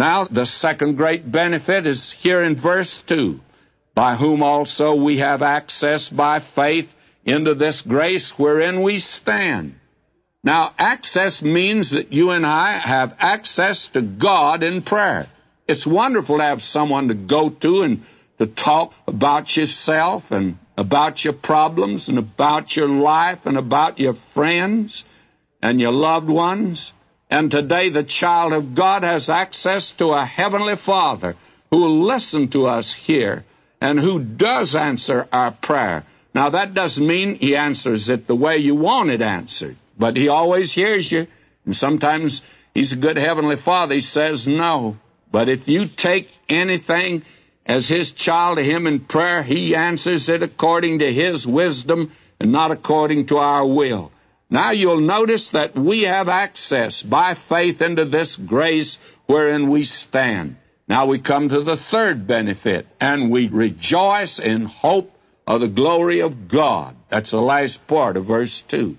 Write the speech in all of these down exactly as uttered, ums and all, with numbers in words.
Now, the second great benefit is here in verse two, by whom also we have access by faith into this grace wherein we stand. Now, access means that you and I have access to God in prayer. It's wonderful to have someone to go to and to talk about yourself and about your problems and about your life and about your friends and your loved ones. And today the child of God has access to a heavenly Father who will listen to us here and who does answer our prayer. Now, that doesn't mean he answers it the way you want it answered, but he always hears you. And sometimes he's a good heavenly Father. He says no. But if you take anything as his child to him in prayer, he answers it according to his wisdom and not according to our will. Now you'll notice that we have access by faith into this grace wherein we stand. Now we come to the third benefit, and we rejoice in hope of the glory of God. That's the last part of verse two.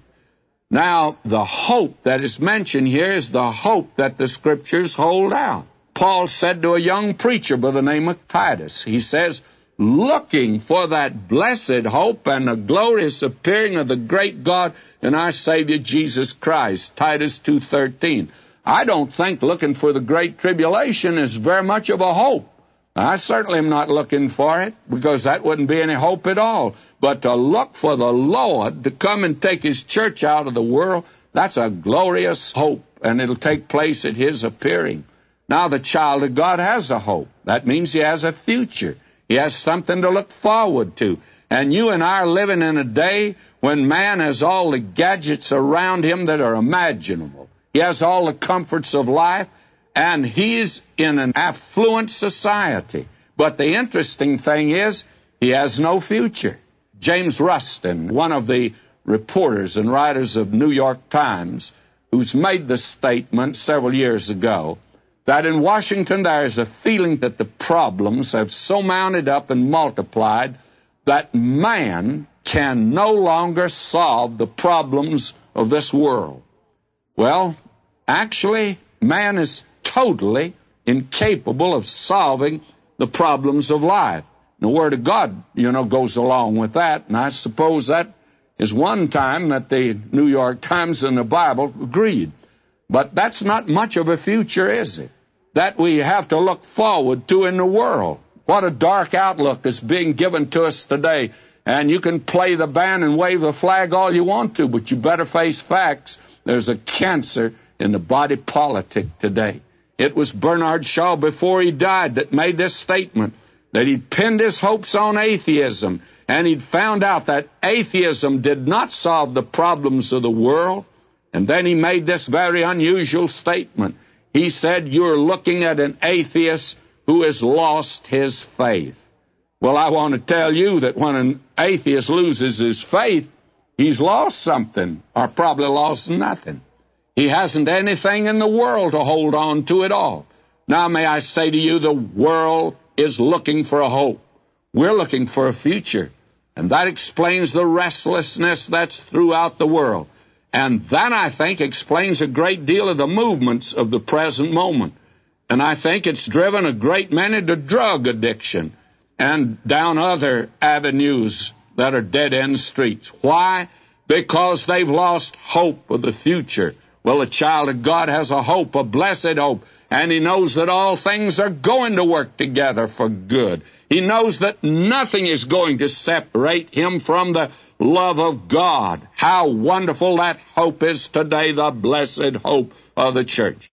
Now, the hope that is mentioned here is the hope that the Scriptures hold out. Paul said to a young preacher by the name of Titus, he says, looking for that blessed hope and the glorious appearing of the great God and our Savior Jesus Christ, Titus two thirteen. I don't think looking for the great tribulation is very much of a hope. I certainly am not looking for it, because that wouldn't be any hope at all. But to look for the Lord to come and take His church out of the world, that's a glorious hope, and it'll take place at His appearing. Now the child of God has a hope. That means he has a future. He has something to look forward to. And you and I are living in a day when man has all the gadgets around him that are imaginable. He has all the comforts of life, and he's in an affluent society. But the interesting thing is, he has no future. James Rustin, one of the reporters and writers of New York Times, who's made the statement several years ago, that in Washington there is a feeling that the problems have so mounted up and multiplied that man can no longer solve the problems of this world. Well, actually, man is totally incapable of solving the problems of life. The Word of God, you know, goes along with that, and I suppose that is one time that the New York Times and the Bible agreed. But that's not much of a future, is it? That we have to look forward to in the world. What a dark outlook is being given to us today. And you can play the band and wave the flag all you want to, but you better face facts. There's a cancer in the body politic today. It was Bernard Shaw before he died that made this statement, that he'd pinned his hopes on atheism, and he'd found out that atheism did not solve the problems of the world. And then he made this very unusual statement. He said, you're looking at an atheist who has lost his faith. Well, I want to tell you that when an atheist loses his faith, he's lost something, or probably lost nothing. He hasn't anything in the world to hold on to at all. Now, may I say to you, the world is looking for a hope. We're looking for a future. And that explains the restlessness that's throughout the world. And that, I think, explains a great deal of the movements of the present moment. And I think it's driven a great many to drug addiction and down other avenues that are dead-end streets. Why? Because they've lost hope of the future. Well, the child of God has a hope, a blessed hope, and he knows that all things are going to work together for good. He knows that nothing is going to separate him from the love of God. How wonderful that hope is today, the blessed hope of the church.